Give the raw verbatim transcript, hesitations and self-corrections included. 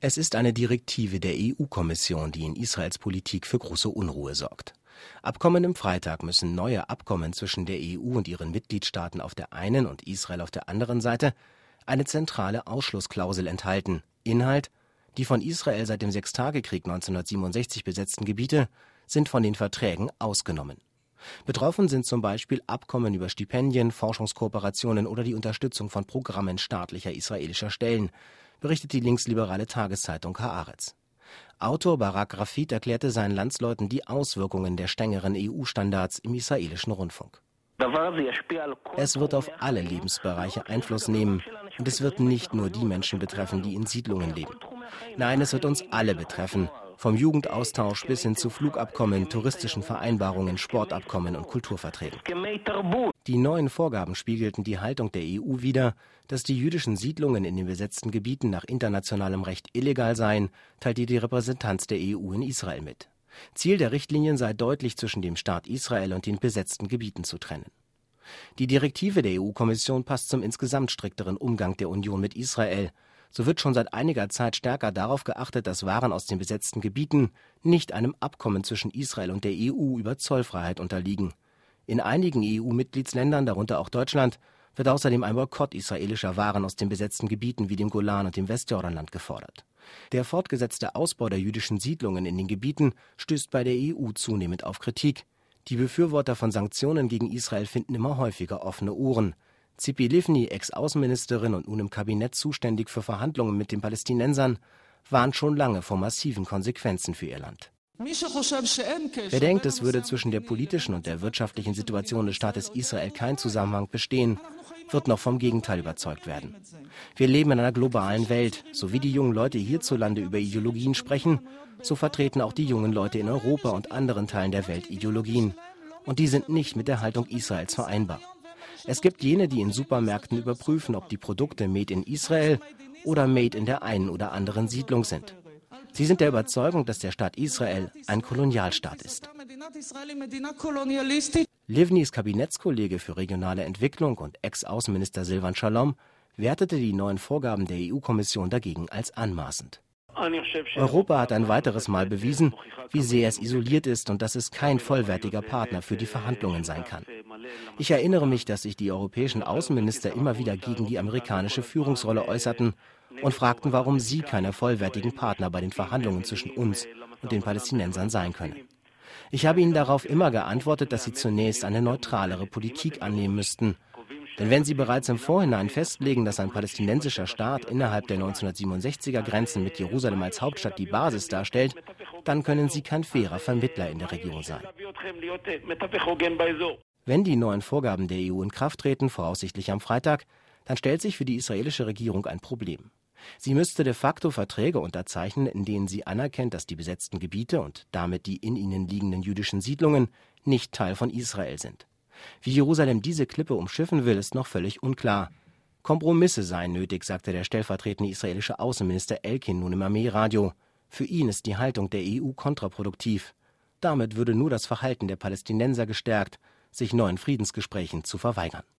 Es ist eine Direktive der E U-Kommission, die in Israels Politik für große Unruhe sorgt. Ab kommendem Freitag müssen neue Abkommen zwischen der E U und ihren Mitgliedstaaten auf der einen und Israel auf der anderen Seite eine zentrale Ausschlussklausel enthalten. Inhalt: Die von Israel seit dem Sechstagekrieg neunzehnhundertsiebenundsechzig besetzten Gebiete sind von den Verträgen ausgenommen. Betroffen sind zum Beispiel Abkommen über Stipendien, Forschungskooperationen oder die Unterstützung von Programmen staatlicher israelischer Stellen, berichtet die linksliberale Tageszeitung Haaretz. Autor Barak Ravid erklärte seinen Landsleuten die Auswirkungen der strengeren E U-Standards im israelischen Rundfunk. Es wird auf alle Lebensbereiche Einfluss nehmen und es wird nicht nur die Menschen betreffen, die in Siedlungen leben. Nein, es wird uns alle betreffen, vom Jugendaustausch bis hin zu Flugabkommen, touristischen Vereinbarungen, Sportabkommen und Kulturverträgen. Die neuen Vorgaben spiegelten die Haltung der E U wider, dass die jüdischen Siedlungen in den besetzten Gebieten nach internationalem Recht illegal seien, teilte die Repräsentanz der E U in Israel mit. Ziel der Richtlinien sei deutlich zwischen dem Staat Israel und den besetzten Gebieten zu trennen. Die Direktive der E U-Kommission passt zum insgesamt strikteren Umgang der Union mit Israel. So wird schon seit einiger Zeit stärker darauf geachtet, dass Waren aus den besetzten Gebieten nicht einem Abkommen zwischen Israel und der E U über Zollfreiheit unterliegen. In einigen E U-Mitgliedsländern, darunter auch Deutschland, wird außerdem ein Boykott israelischer Waren aus den besetzten Gebieten wie dem Golan und dem Westjordanland gefordert. Der fortgesetzte Ausbau der jüdischen Siedlungen in den Gebieten stößt bei der E U zunehmend auf Kritik. Die Befürworter von Sanktionen gegen Israel finden immer häufiger offene Ohren. Tzipi Livni, Ex-Außenministerin und nun im Kabinett zuständig für Verhandlungen mit den Palästinensern, warnt schon lange vor massiven Konsequenzen für ihr Land. Wer denkt, es würde zwischen der politischen und der wirtschaftlichen Situation des Staates Israel kein Zusammenhang bestehen, wird noch vom Gegenteil überzeugt werden. Wir leben in einer globalen Welt. So wie die jungen Leute hierzulande über Ideologien sprechen, so vertreten auch die jungen Leute in Europa und anderen Teilen der Welt Ideologien. Und die sind nicht mit der Haltung Israels vereinbar. Es gibt jene, die in Supermärkten überprüfen, ob die Produkte Made in Israel oder Made in der einen oder anderen Siedlung sind. Sie sind der Überzeugung, dass der Staat Israel ein Kolonialstaat ist. Livnis Kabinettskollege für regionale Entwicklung und Ex-Außenminister Silvan Shalom wertete die neuen Vorgaben der E U-Kommission dagegen als anmaßend. Europa hat ein weiteres Mal bewiesen, wie sehr es isoliert ist und dass es kein vollwertiger Partner für die Verhandlungen sein kann. Ich erinnere mich, dass sich die europäischen Außenminister immer wieder gegen die amerikanische Führungsrolle äußerten und fragten, warum sie keine vollwertigen Partner bei den Verhandlungen zwischen uns und den Palästinensern sein können. Ich habe ihnen darauf immer geantwortet, dass sie zunächst eine neutralere Politik annehmen müssten. Denn wenn sie bereits im Vorhinein festlegen, dass ein palästinensischer Staat innerhalb der neunzehnhundertsiebenundsechziger Grenzen mit Jerusalem als Hauptstadt die Basis darstellt, dann können sie kein fairer Vermittler in der Region sein. Wenn die neuen Vorgaben der E U in Kraft treten, voraussichtlich am Freitag, dann stellt sich für die israelische Regierung ein Problem. Sie müsste de facto Verträge unterzeichnen, in denen sie anerkennt, dass die besetzten Gebiete und damit die in ihnen liegenden jüdischen Siedlungen nicht Teil von Israel sind. Wie Jerusalem diese Klippe umschiffen will, ist noch völlig unklar. Kompromisse seien nötig, sagte der stellvertretende israelische Außenminister Elkin nun im Armeeradio. Für ihn ist die Haltung der E U kontraproduktiv. Damit würde nur das Verhalten der Palästinenser gestärkt, sich neuen Friedensgesprächen zu verweigern.